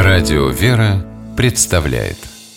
Радио «Вера» представляет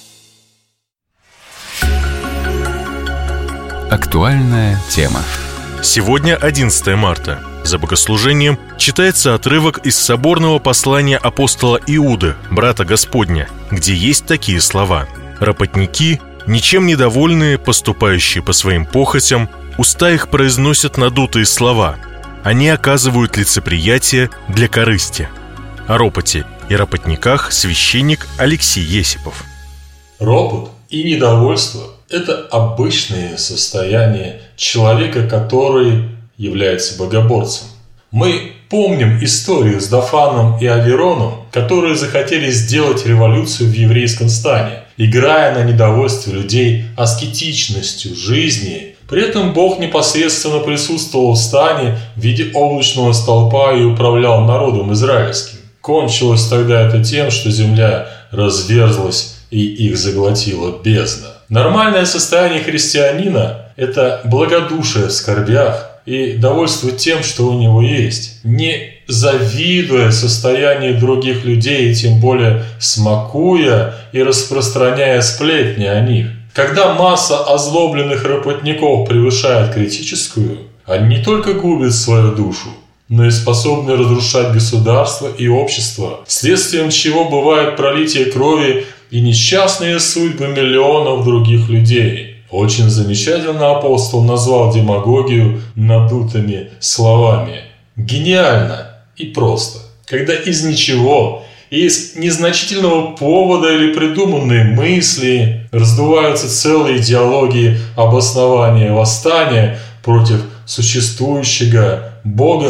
актуальная тема. Сегодня 11 марта. За богослужением читается отрывок из соборного послания апостола Иуды, брата Господня, где есть такие слова: «Ропотники, ничем недовольные, поступающие по своим похотям, уста их произносят надутые слова. Они оказывают лицеприятие для корысти». О ропоте и ропотниках священник Алексей Есипов. Ропот и недовольство – это обычные состояния человека, который является богоборцем. Мы помним историю с Дафаном и Авероном, которые захотели сделать революцию в еврейском стане, играя на недовольстве людей аскетичностью жизни. При этом Бог непосредственно присутствовал в стане в виде облачного столпа и управлял народом израильским. Кончилось тогда это тем, что земля разверзлась и их заглотила бездна. Нормальное состояние христианина – это благодушие в скорбях и довольство тем, что у него есть, не завидуя состоянию других людей и тем более смакуя и распространяя сплетни о них. Когда масса озлобленных ропотников превышает критическую, они не только губят свою душу, но и способны разрушать государство и общество, следствием чего бывает пролитие крови и несчастные судьбы миллионов других людей. Очень замечательно апостол назвал демагогию надутыми словами. Гениально и просто, когда из ничего, из незначительного повода или придуманной мысли раздуваются целые идеологии обоснования восстания против существующего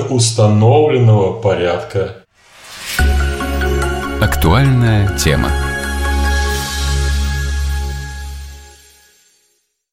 богоустановленного порядка. Актуальная тема.